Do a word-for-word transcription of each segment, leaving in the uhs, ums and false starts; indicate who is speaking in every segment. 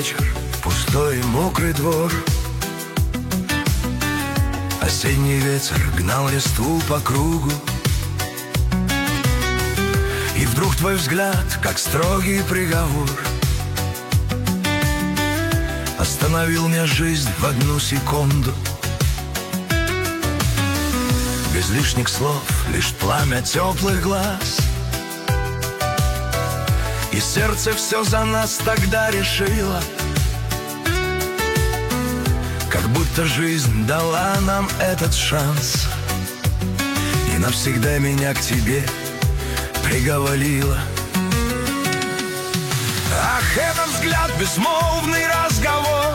Speaker 1: вечер, пустой и мокрый двор. Осенний ветер гнал листву по кругу, и вдруг твой взгляд, как строгий приговор, остановил мне жизнь в одну секунду. Без лишних слов, лишь пламя теплых глаз, и сердце все за нас тогда решило. Как будто жизнь дала нам этот шанс и навсегда меня к тебе приговорила. Ах, этот взгляд, безмолвный разговор,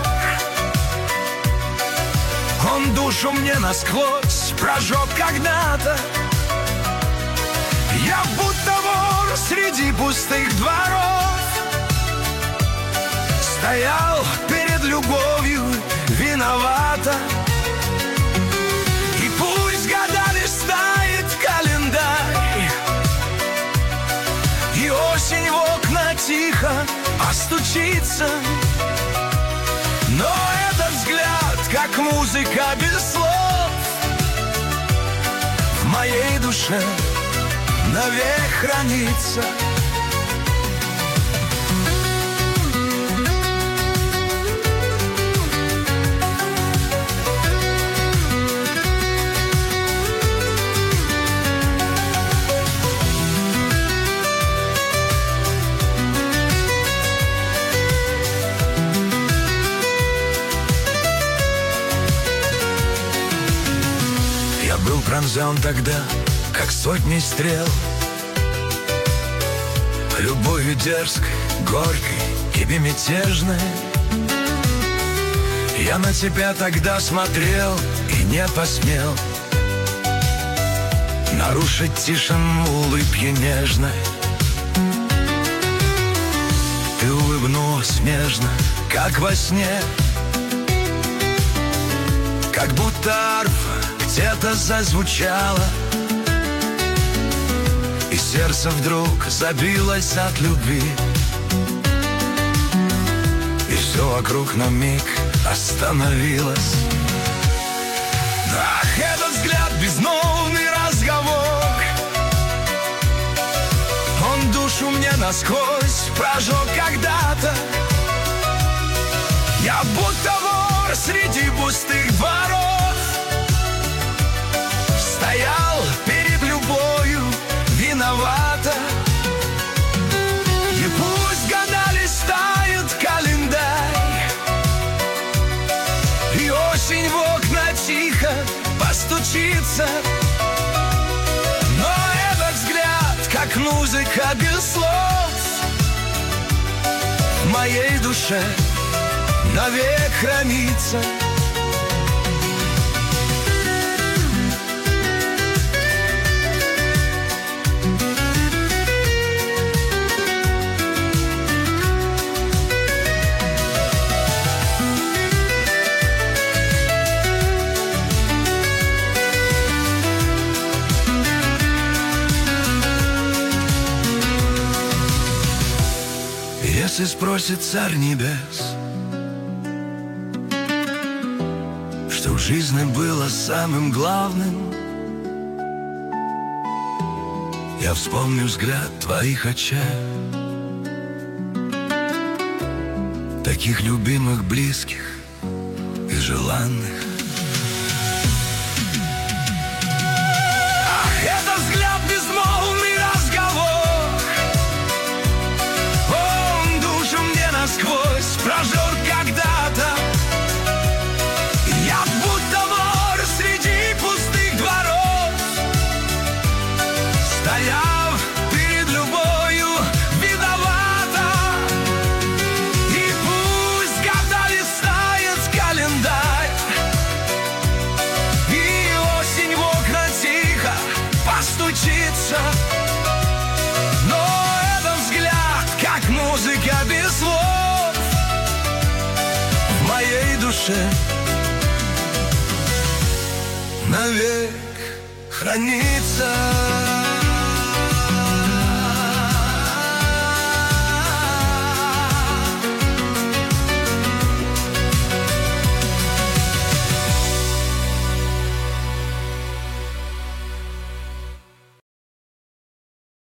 Speaker 1: он душу мне насквозь прожег когда-то. Я будто вор среди пустых дворов, стоял перед любовью виновата. И пусть года листает календарь, и осень в окна тихо постучится, но этот взгляд, как музыка без слов, в моей душе навек хранится. Я был пронзен тогда, как сотни стрел, любовью дерзкой, горькой и безмятежной. Я на тебя тогда смотрел и не посмел нарушить тишину улыбки нежной. Ты улыбнулась нежно, как во сне, как будто арфа где-то зазвучала, и сердце вдруг забилось от любви, и все вокруг на миг остановилось. Ах, этот взгляд, безмолвный разговор, он душу мне насквозь прожег когда-то. Я будто вор среди пустых дворов, стоял перед любовью виновата. И пусть года листают календарь, и осень в окна тихо постучится, но этот взгляд, как музыка без слов, в моей душе навек хранится. Если спросит Царь Небес, что в жизни было самым главным, я вспомню взгляд твоих очей, таких любимых, близких и желанных. Ах, это взгляд, безмолвный разговор, он душу мне насквозь прожег когда-то. Я будто вор среди пустых дворов, стоял перед любовью виновата. И пусть года листает календарь, и осень в окна тихо постучится, но этот взгляд, как музыка без слов, в моей душе навек хранится.